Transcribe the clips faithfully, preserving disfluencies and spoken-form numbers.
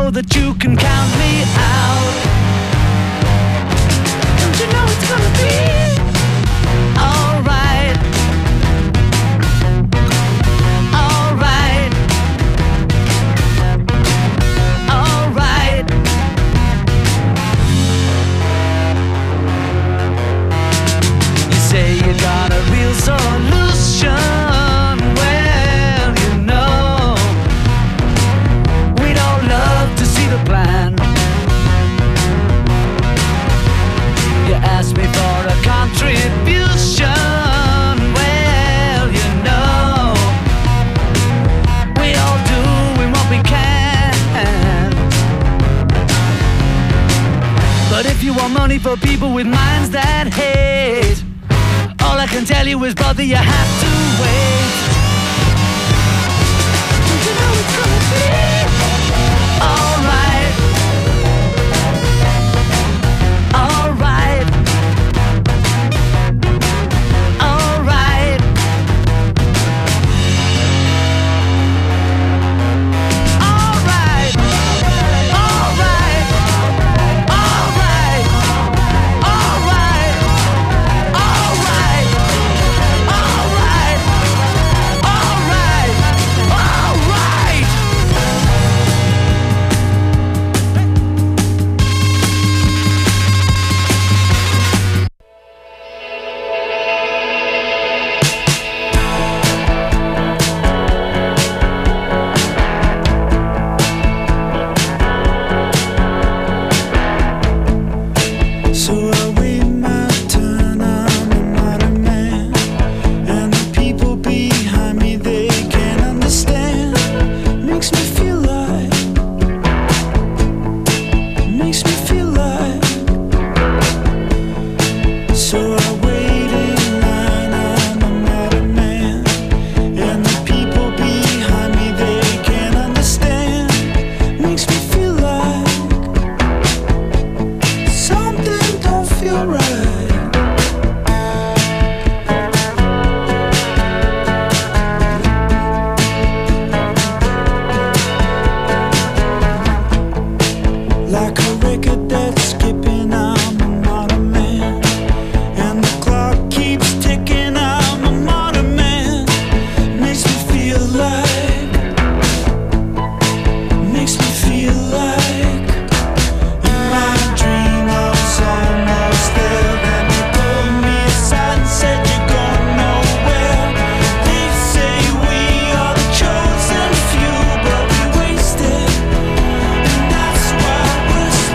so that you can count me out. Don't you know it's gonna be alright? Alright. Alright. You say you got a real solution. Well, you know, we don't love to see the plan. You ask me for a contribution. Well, you know, we all doing what we can. But if you want money for people with minds that hate, all I can tell you is, brother, you have to wait. Don't you know it's gonna be alright? Alright. Alright. Alright. Alright. Alright. Alright. Alright. Alright. Alright. Alright. So I wait my turn, I'm a modern man, and the people behind me, they can't understand. Makes me feel like, makes me feel like. So I wait in line, I'm a modern man, and the people behind me, they can't understand. Makes me feel like something don't feel right. Like a record that's skipping, I'm a modern man, and the clock keeps ticking, I'm a modern man. Makes me feel like, makes me feel like in my dream I was almost there. Then you pulled me aside and said you're going nowhere. They say we are the chosen few, but we wasted, and that's why we're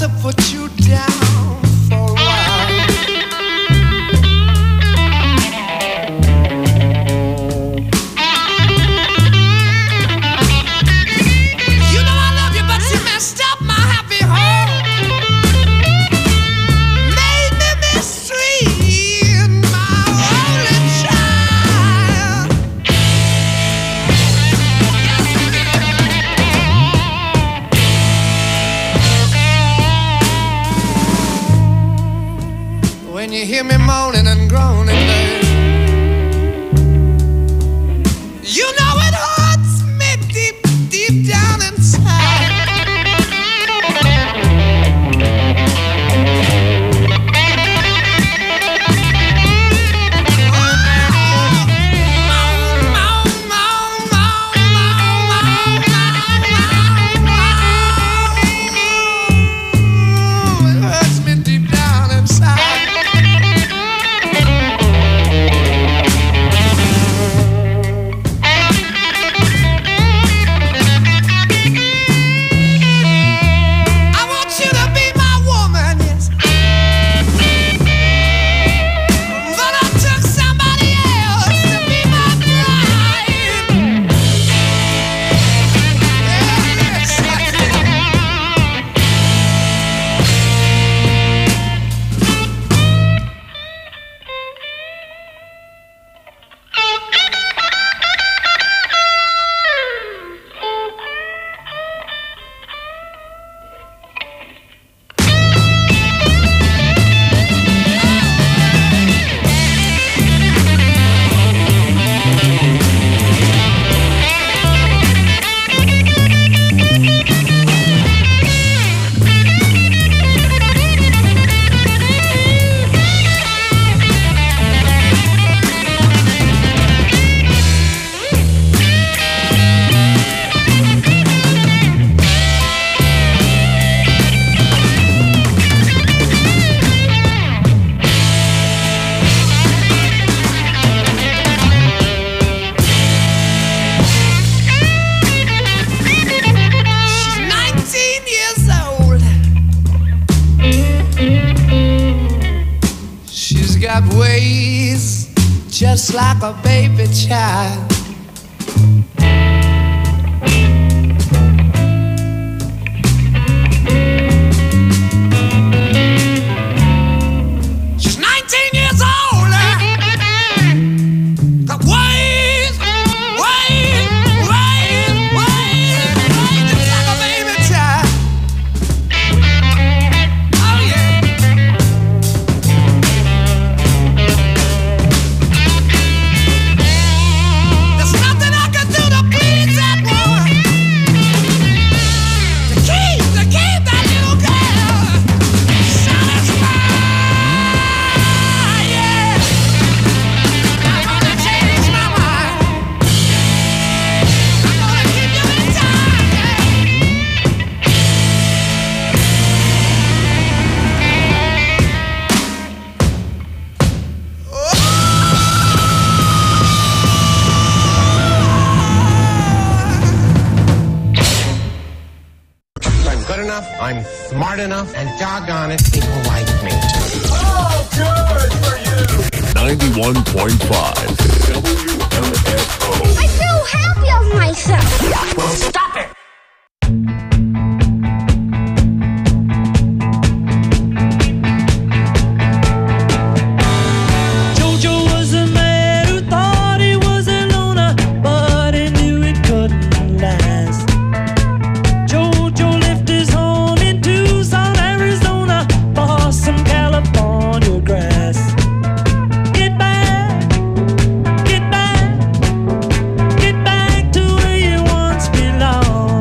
to put you down for a while. You know I love you, but you messed up my happy home. Made me mistreat my only child. When you hear me moaning and groaning, babe, you know it hurts me deep, deep down inside. It hurts me deep down inside. I want you to be my woman, yes. But I took somebody else to be my bride. Yes, I did. She's nineteen years old. She's got ways just like a baby child. She's nineteen years old. Got ways, ways, ways, ways, ways just like a baby child. Oh yeah. There's nothing I can do to please that woman. To keep, to keep that little girl satisfied. Yeah. I'm gonna change my mind. I'm gonna keep you in time. Yeah. I'm good enough, I'm smart enough, and doggone it, people like me. ninety-one point five W M F O. I feel happy of myself. Well, stop it! Jojo was a man who thought he was a loner, but he knew it couldn't last. Jojo left his home in Tucson, Arizona, for some California grass. Get back, get back, get back to where you once belonged.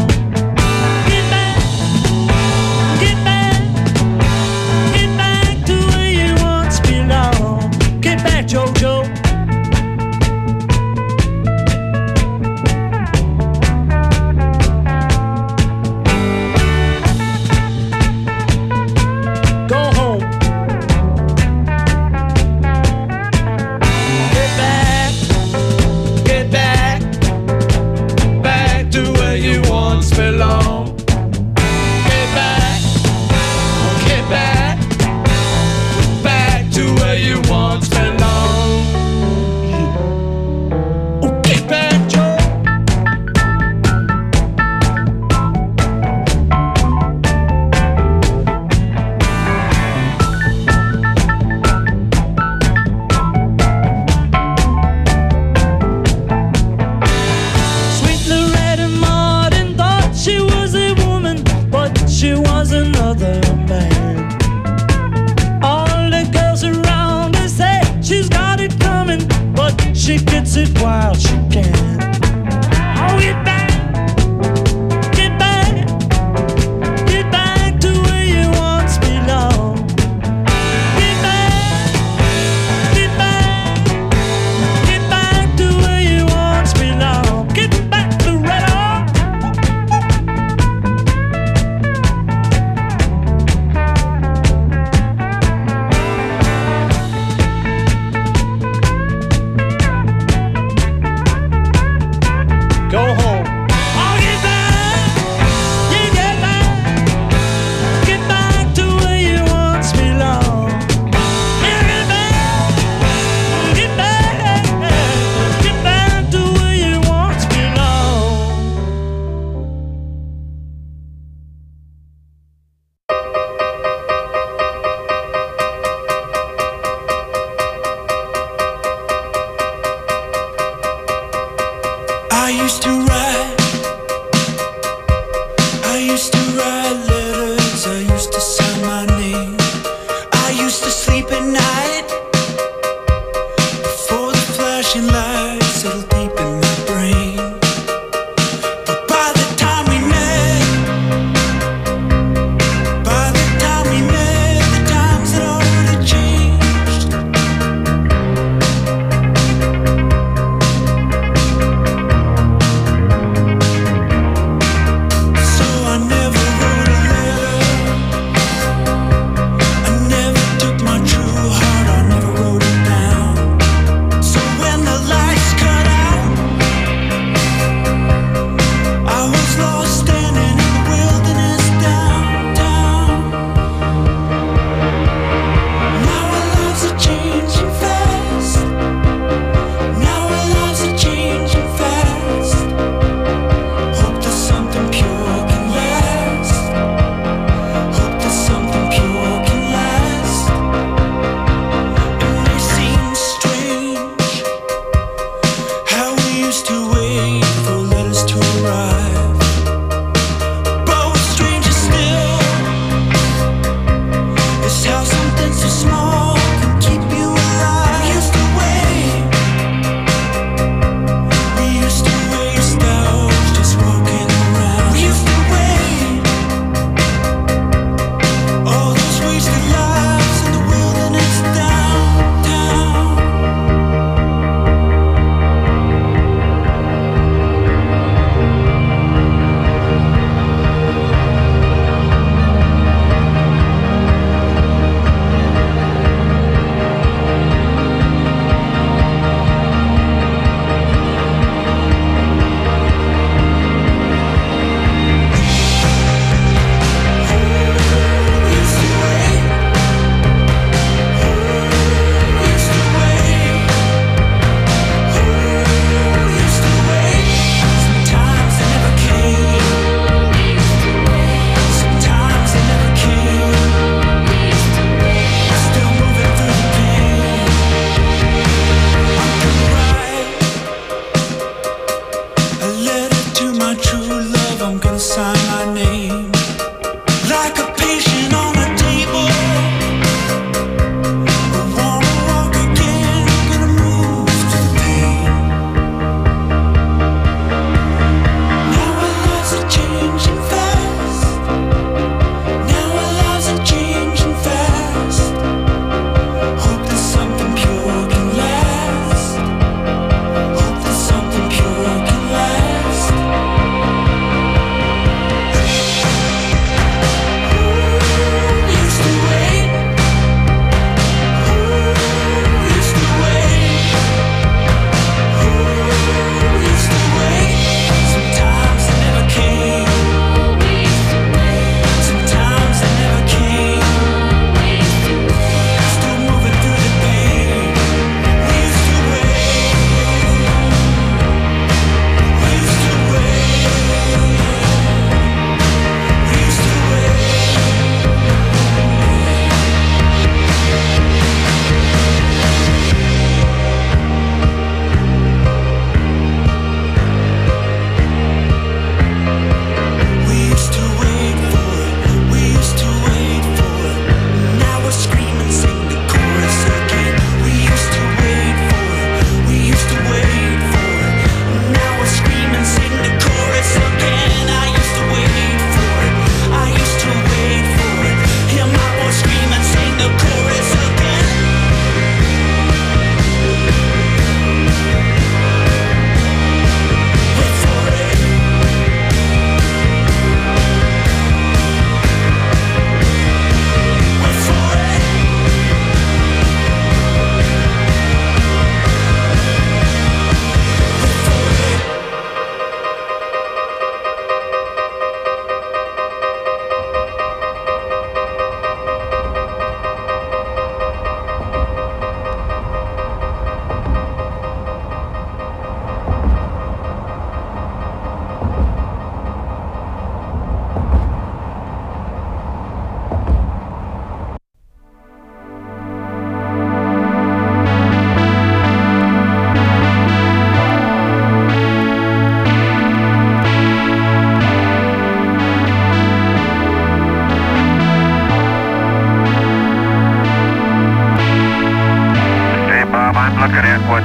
used to write letters, I used to sign my name. I used to sleep at night before the flashing lights settled deep in my brain. But by the time we met, by the time we met, the times had already changed. So I never wrote a letter, I never took my true heart, I never wrote it down. So when the lights cut out, I was lost standing in the wilderness downtown. Now our lives are changing fast. Now our lives are changing fast. Hope that something pure can last. Hope that something pure can last. It may seem strange how we used to wait for letters to arrive, but what's stranger still is how something so small can keep you alive. We used to wait, we used to waste hours just walking around. We used to wait, all those wasted lives in the wilderness downtown. We used to wait, we used to wait, we used to wait. Sometimes they never came, sometimes they never came. Still moving through the pain. I'm gonna write a letter to my true love. I'm gonna sign my name like a patient on a table. I wanna walk again, gonna move to the pain. Now our lives are changing fast. Now our lives are changing fast. Hope that something pure can last. Hope that something pure can last.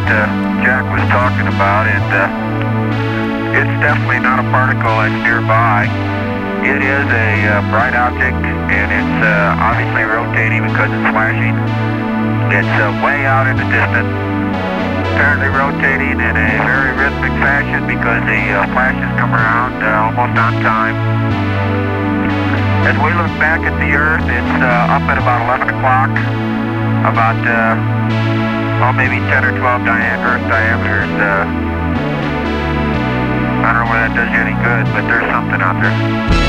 uh, Jack was talking about, and uh, it's definitely not a particle that's nearby. It is a uh, bright object, and it's uh, obviously rotating because it's flashing. It's uh, way out in the distance, apparently rotating in a very rhythmic fashion because the uh, flashes come around uh, almost on time. As we look back at the Earth, it's uh, up at about eleven o'clock, about uh, well, maybe ten or twelve dia Earth diameters. Uh, I don't know whether that does you any good, but there's something out there.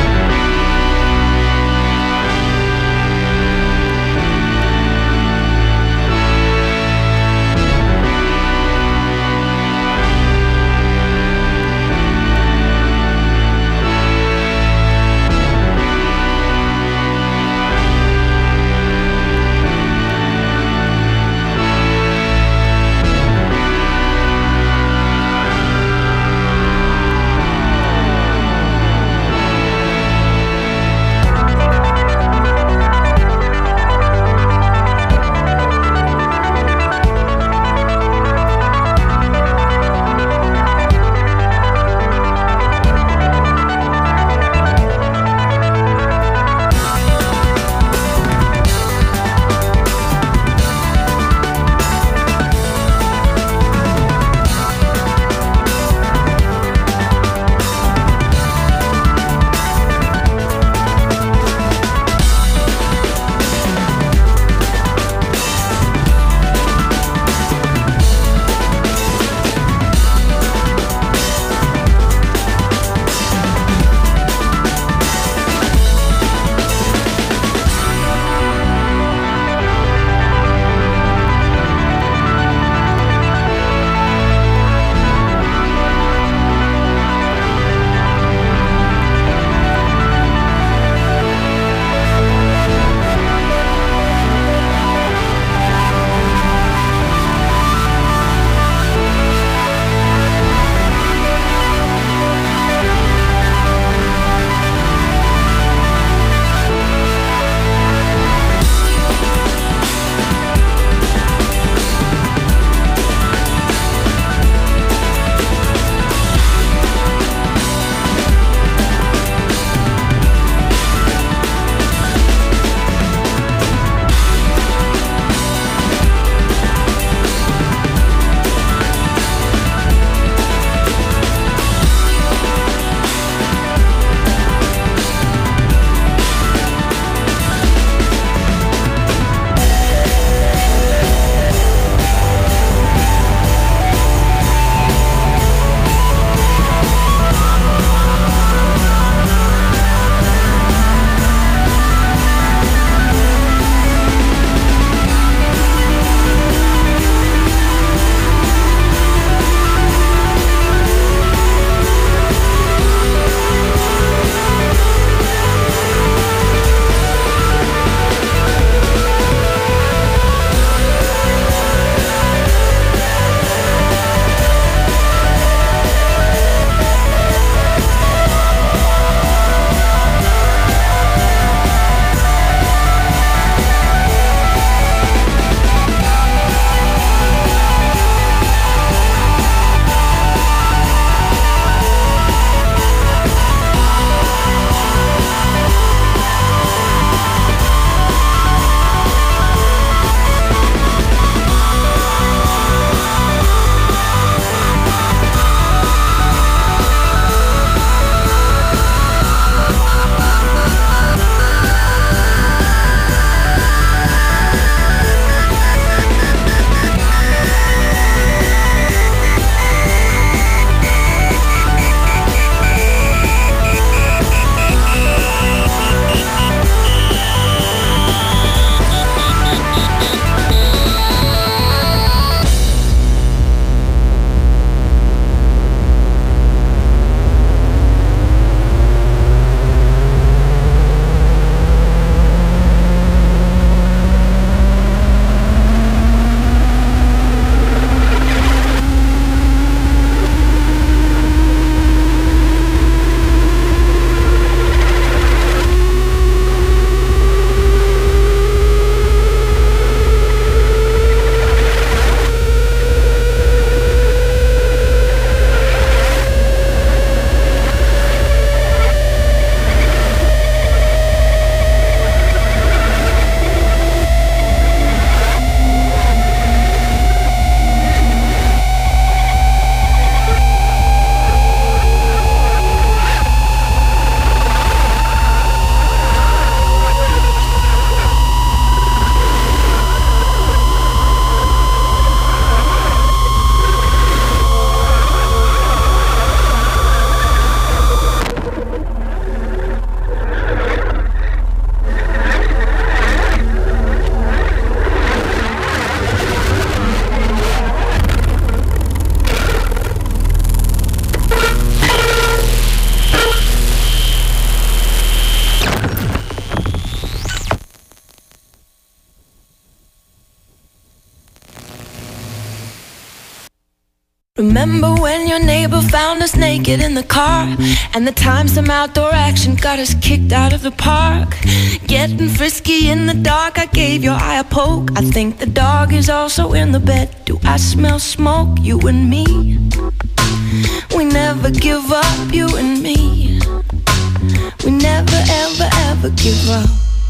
Remember when your neighbor found us naked in the car, and the time some outdoor action got us kicked out of the park? Getting frisky in the dark, I gave your eye a poke. I think the dog is also in the bed. Do I smell smoke? You and me, we never give up, you and me. We never ever ever give up.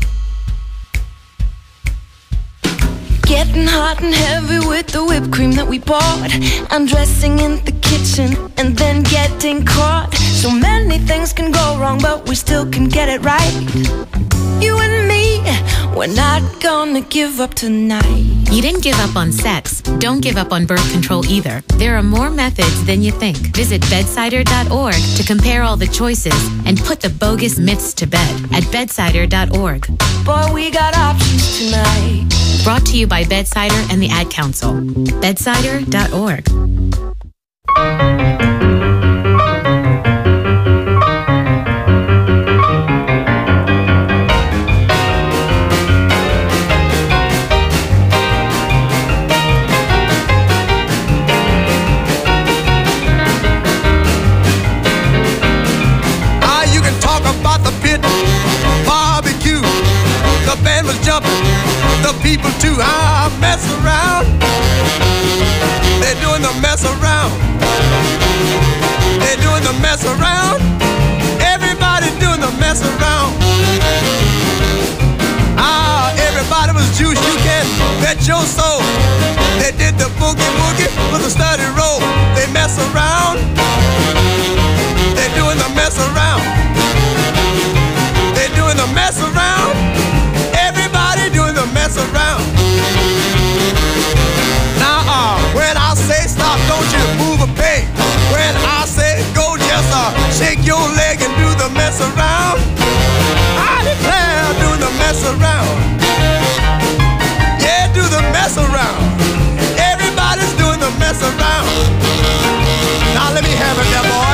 Getting hot and heavy with the whipped cream that we bought, undressing in the kitchen and then getting caught. So many things can go wrong, but we still can get it right. You and me, we're not gonna give up tonight. You didn't give up on sex. Don't give up on birth control either. There are more methods than you think. Visit bedsider dot org to compare all the choices and put the bogus myths to bed at bedsider dot org. Boy, we got options tonight. Brought to you by Bedsider and the Ad Council. bedsider dot org. Ah, you can talk about the pit, barbecue, the band was jumping, the people too. Ah, mess around. They're doing the mess around. They're doing the mess around. Everybody doing the mess around. Ah, everybody was juice. You can bet your soul. They did the boogie woogie with a steady roll. They mess around. They're doing the mess around. They're doing the mess around. Everybody doing the mess around. Now, uh, when I say stop, don't you move a peg. When I say go, just uh, shake your leg and do the mess around. I declare, do the mess around. Yeah, do the mess around. Everybody's doing the mess around. Now let me have it there, boy.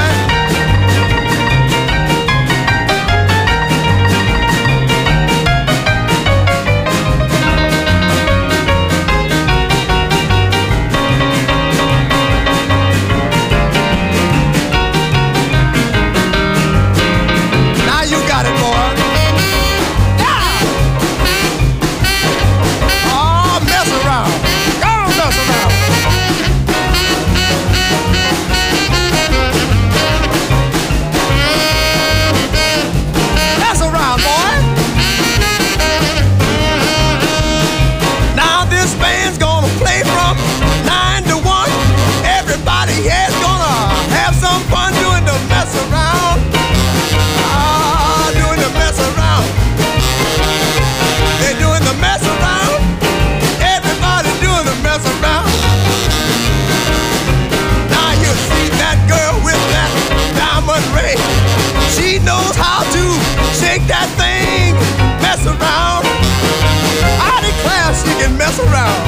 She knows how to shake that thing, mess around. I declare she can mess around.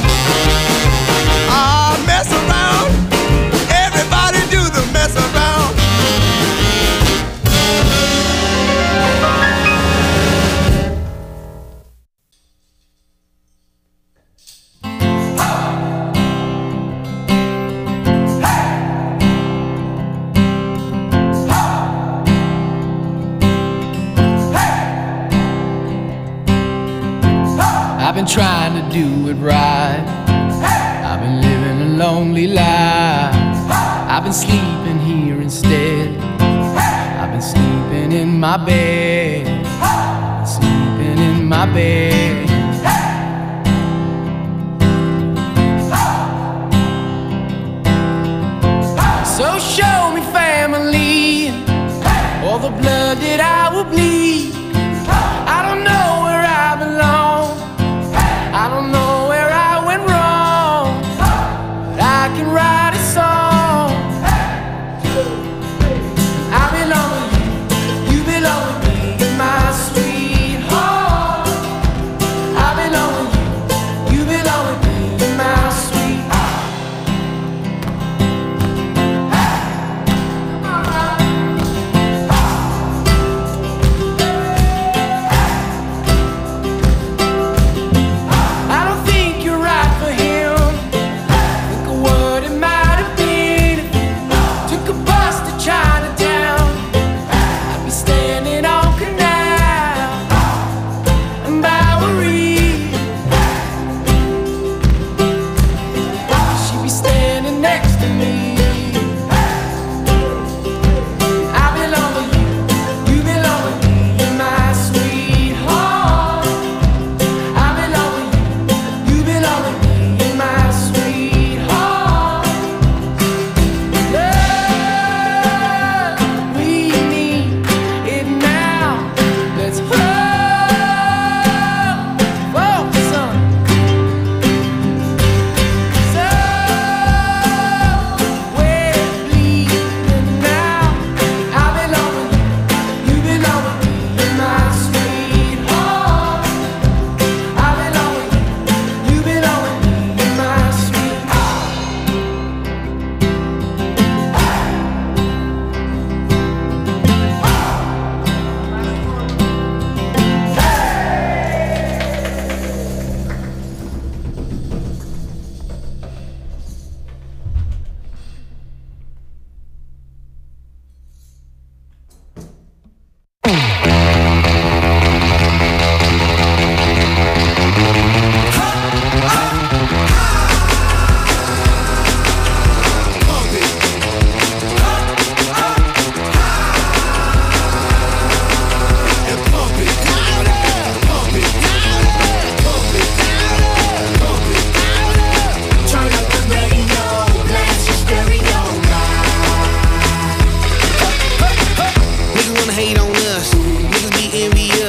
Ah, mess around. Everybody do the mess around. I've been trying to do it right. I've been living a lonely life. I've been sleeping here instead. I've been sleeping in my bed. Sleeping in my bed. So show me family, all the blood that I will bleed. I don't know where I belong. I don't know where I went wrong, but I can write a song. I belong with you, you belong with me, my sweetheart.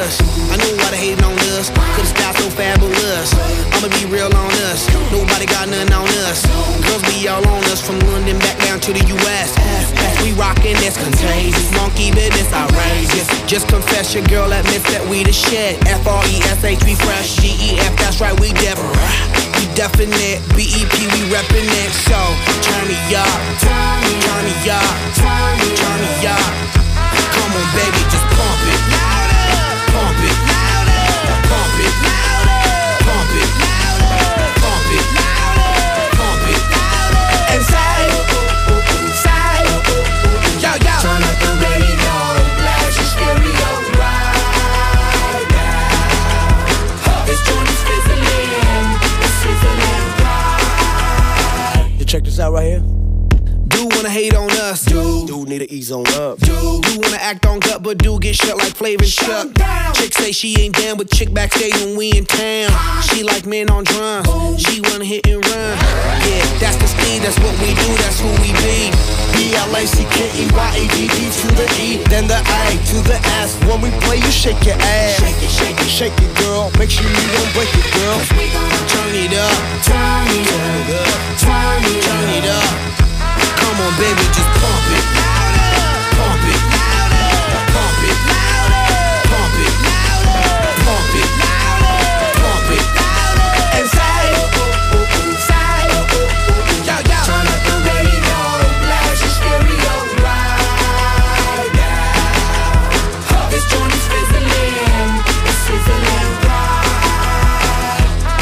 us. I know why they hating on us, cause the style so fabulous. I'ma be real on us, nobody got nothing on us. Girls be all on us, from London back down to the U S We rockin', that's contagious, monkey business outrageous. Just confess your girl admits that we the shit. F R E S H, we fresh, G E F, that's right, we different. We definite, B E P, we reppin' it. So, turn me up, turn me up, turn me up. Come on, baby, just pump it, pump it, pump it, pump it, pump it, pump it, and say, say, yo, yo. Turn up the radio, blast your stereo right now. This joint is fizzling, it's sizzling right. You check this out right here. Do wanna hate on us, dude. Dude need to ease on up, dude. Do wanna act on gut, but do get shut like Flavor Shut. Chick say she ain't down, but chick backstage when we in town. She like men on drums, she wanna hit and run. Yeah, that's the speed, that's what we do, that's who we be. B L A C K E Y A D D to the E, then the A to the S. When we play, you shake your ass. Shake it, shake it, shake it, girl. Make sure you don't break it, girl. Turn it up, turn it up, turn it, turn it up. Come on, baby, just pump it, pump it, pump it, pump it, pump it, pump it, and say, say, yo, yo. Turn up the radio, blast your stereo right now. This joint is fizzling, it's sizzling right.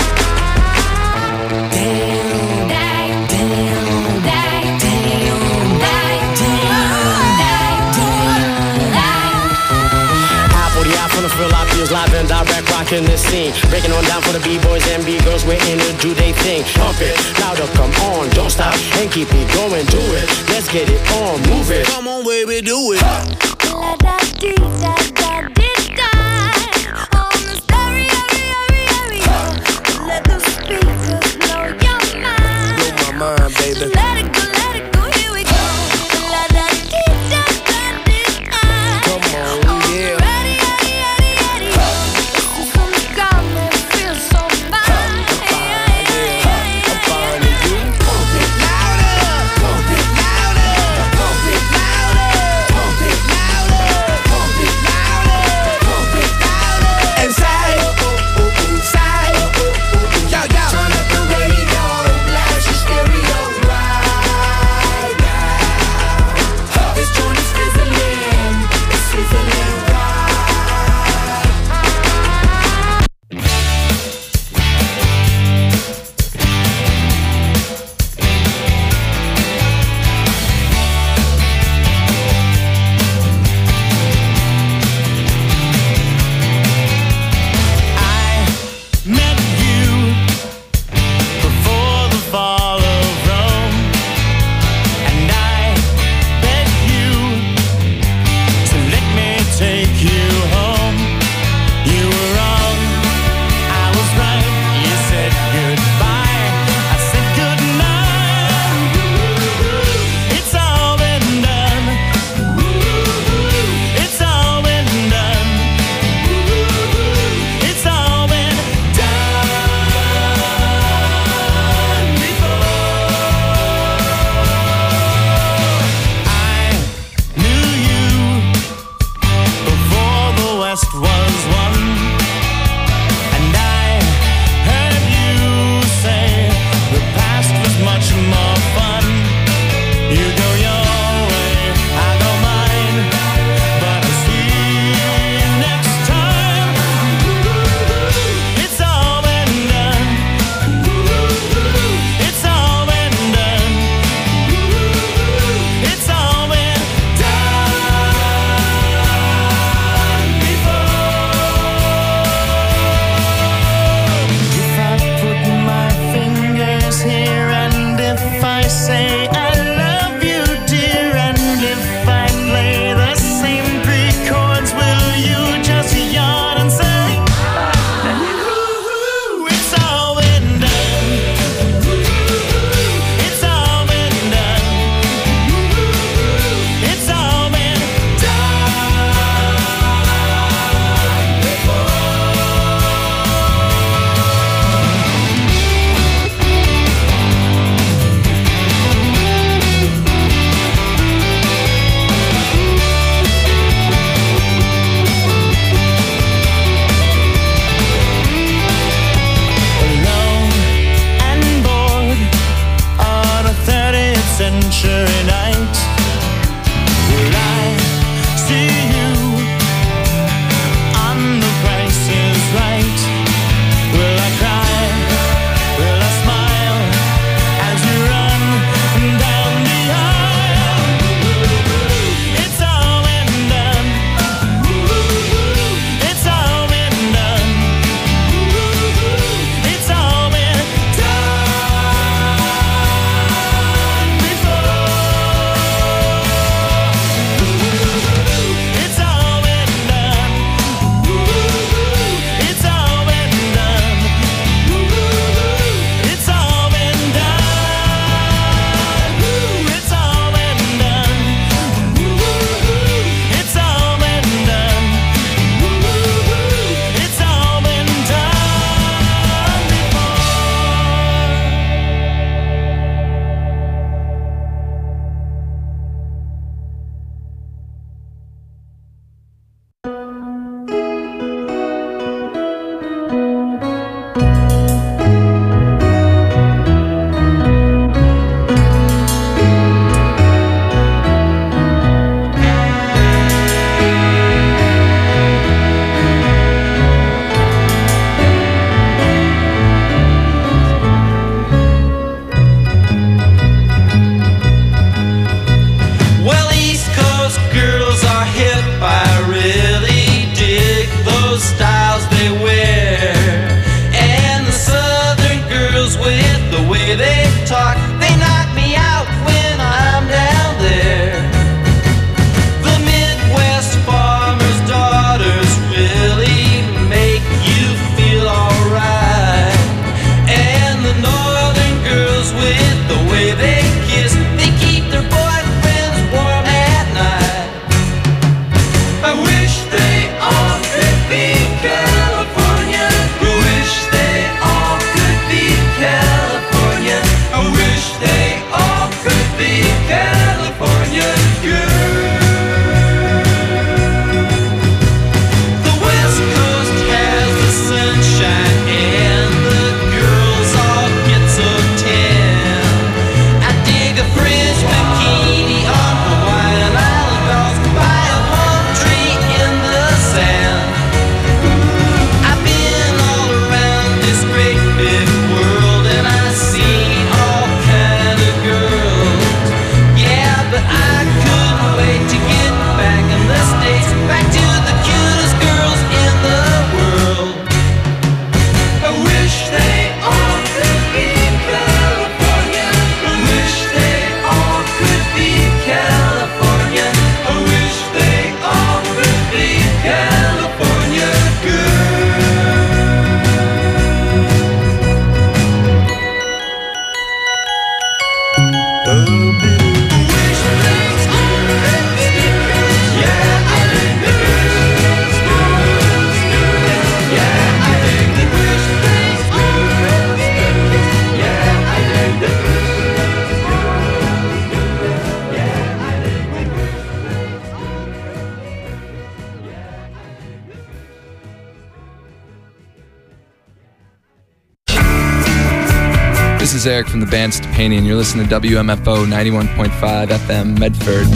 Damn, damn, damn, damn. Feel our feels live and direct, rocking this scene. Breaking on down for the B-boys and B-girls, we're in to do they thing. Pump it, louder, come on, don't stop, and keep it going, do it. Let's get it on, move it. Come on, baby, do it. La da dee da da dee da. On the stereo, stereo, let the speakers blow your mind. Blow my mind, baby. Let it go, let it go, here we go. La da dee da da dee da. Come on, yeah. This is Eric from the band Stepani, and you're listening to W M F O ninety-one point five F M Medford.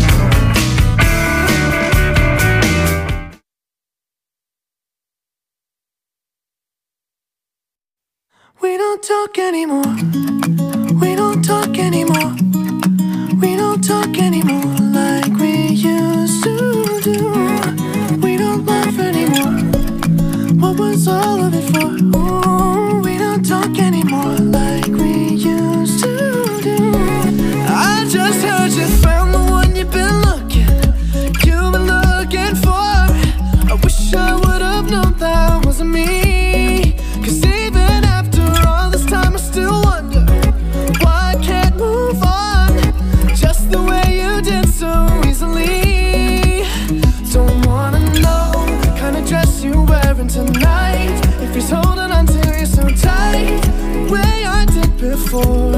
We don't talk anymore. We don't talk anymore. We don't talk anymore like we used to do. We don't laugh anymore. What was all of it for? Ooh, we don't talk anymore like we used to do. I just heard you found the one you've been looking, you've been looking for. I wish I would have known that wasn't me. Cause even after all this time I still wonder why I can't move on just the way you did so easily. Don't wanna know the kind of dress you're wearing tonight, if he's holding on to you so tight the way I did before.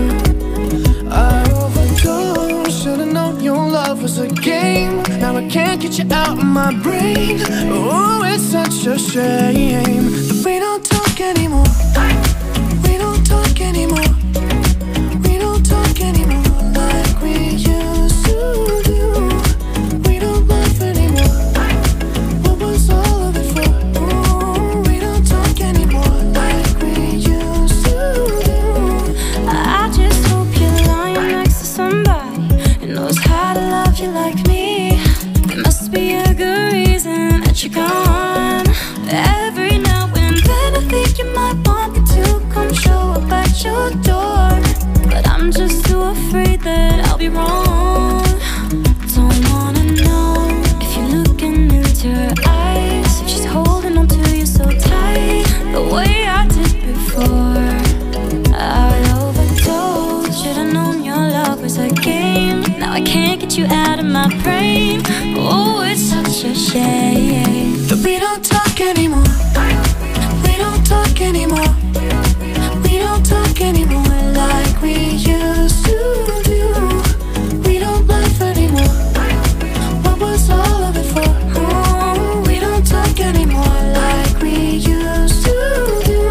I overdosed, should've known your love was a game. Now I can't get you out of my brain. Oh, it's such a shame that we don't talk anymore. We don't talk anymore. We don't talk anymore like we used to do. We don't laugh anymore. What was all of it for? Ooh, we don't talk anymore like we used to do. I just hope you're lying next to somebody who knows how to love you like me. There must be a good reason that you're gone. Every now and then I think you might want me to come show up at your door, but I'm just too afraid that I'll be wrong. Don't wanna know if you're looking into her eyes, if she's holding on to you so tight the way I did before. I overdosed, should've known your love was a game. Now I can't get you out of my brain. Oh, it's such a shame that we don't talk anymore. We don't talk anymore. We don't talk anymore like we used to do. We don't laugh anymore. What was all of it for? Oh, we don't talk anymore like we used to do.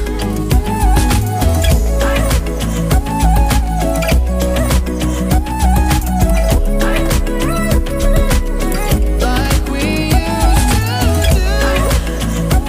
Like we used to do.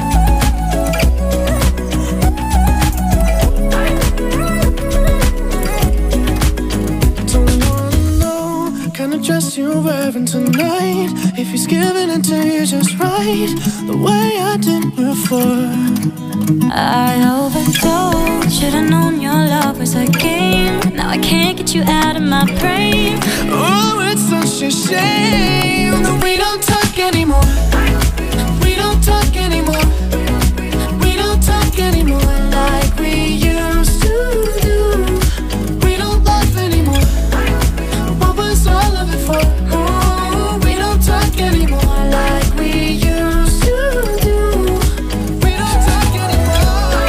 Don't wanna know kind of dress you're wearing tonight, if he's giving it to you just right the way I did before. I overdosed, should've known your love was a game. Now I can't get you out of my brain. Oh, it's such a shame that we don't talk anymore. We don't talk anymore. We don't talk anymore like we used to do. We don't laugh anymore. What was all of it for? Oh, we don't talk anymore like we used to do. We don't talk anymore.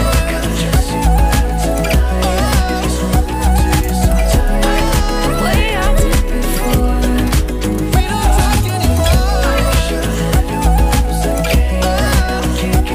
The way I did before. We don't talk anymore.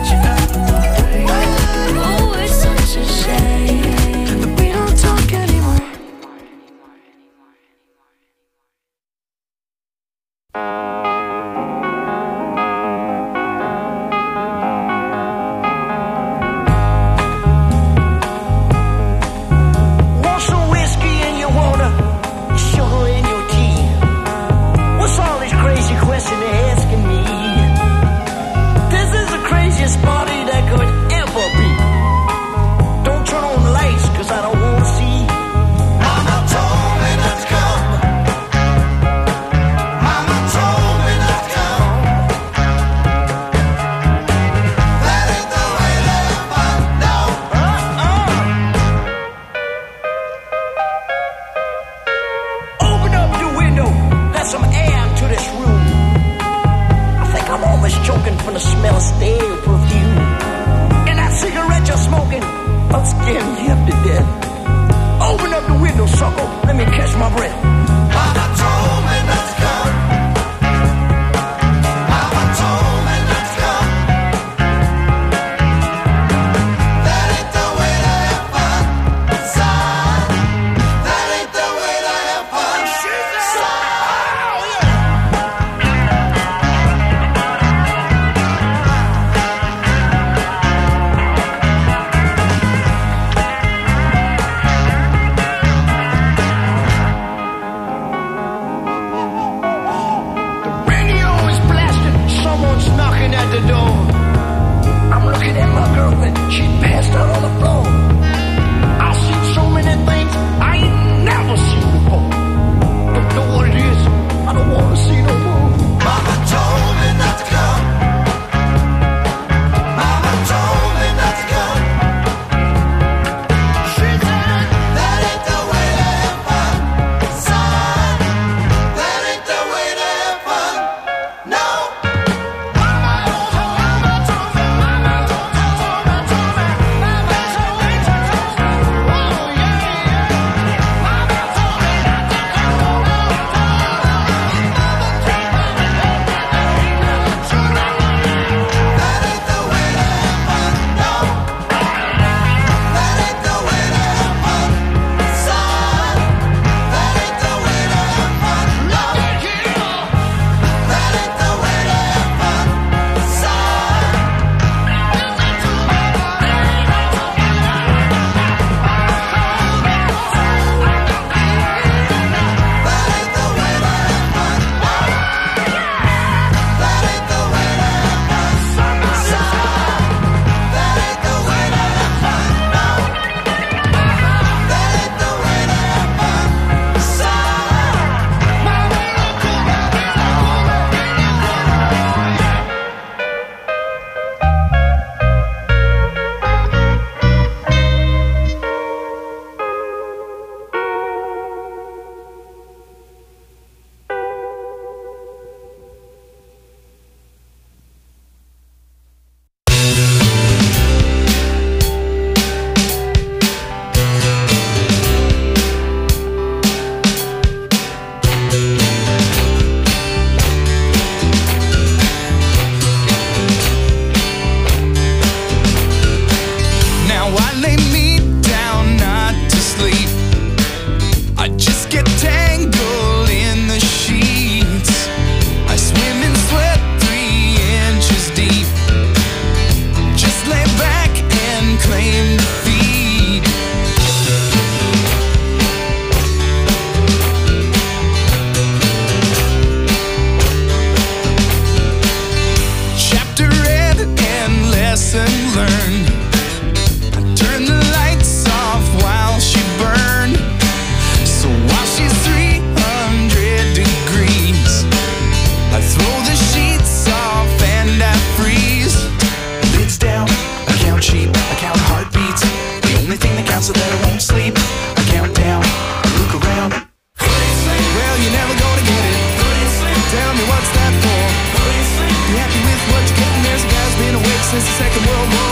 lesson learned. I turn the lights off while she burned. So while she's three hundred degrees, I throw the sheets off and I freeze. Lids down, I count sheep, I count heartbeats. The only thing that counts is that I won't sleep. I count down, I look around. Well, you're never gonna get it. Tell me what's that for? Be happy with what you're getting. There's a guy who's been awake since the Second World War.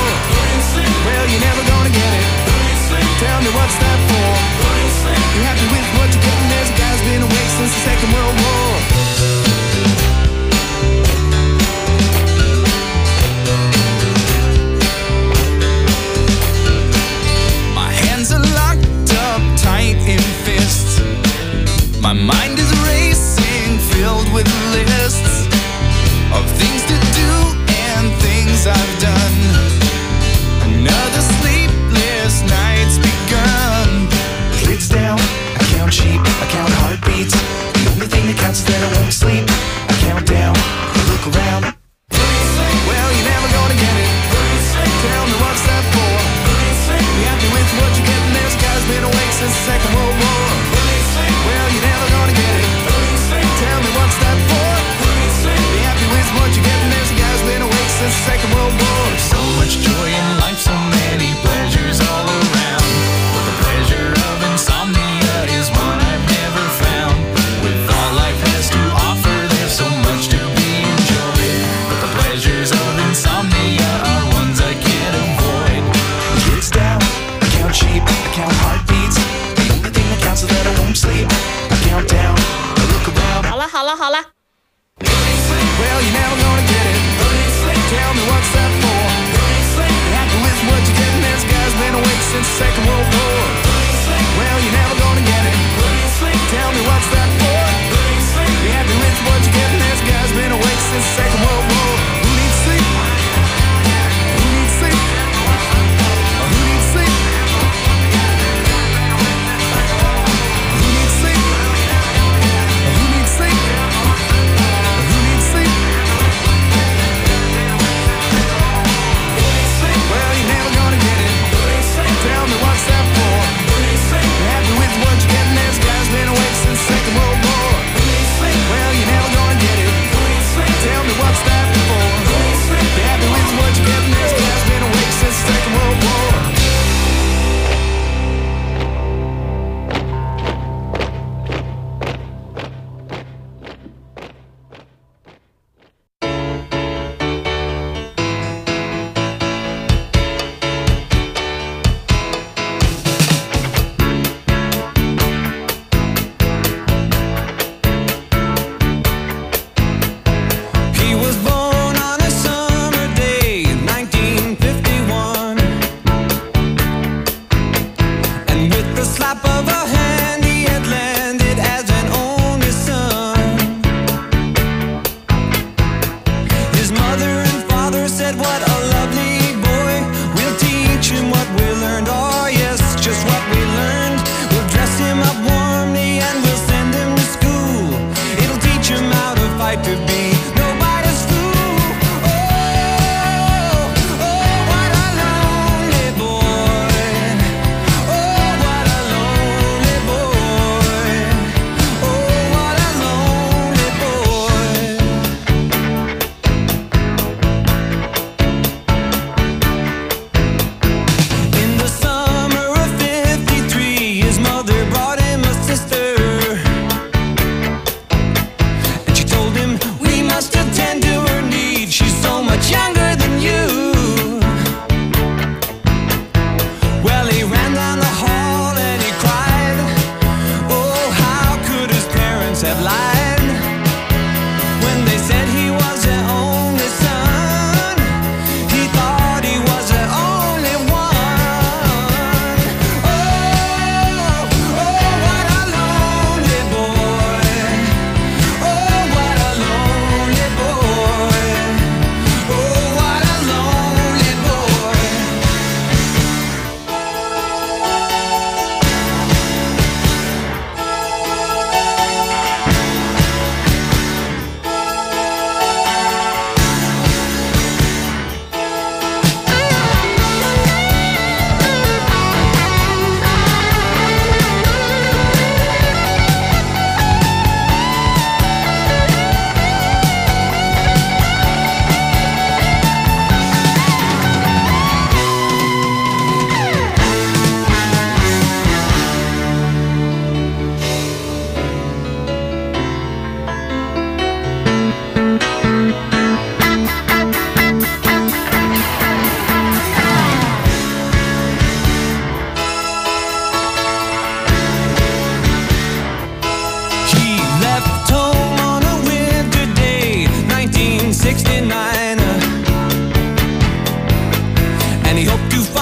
We hope to find